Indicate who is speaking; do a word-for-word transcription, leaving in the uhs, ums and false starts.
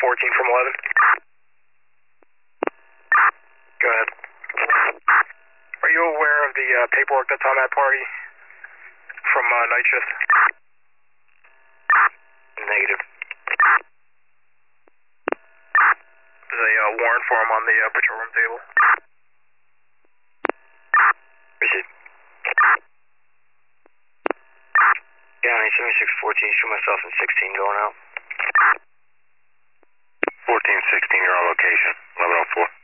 Speaker 1: fourteen from eleven. Go ahead. Are you aware of the uh, paperwork that's on that party from uh, night shift? Negative. There's a uh, warrant for him on the uh, patrol room table. Receive. County seventy-six fourteen, shoot myself in sixteen going out.
Speaker 2: fourteen sixteen, you're on location. eleven oh four.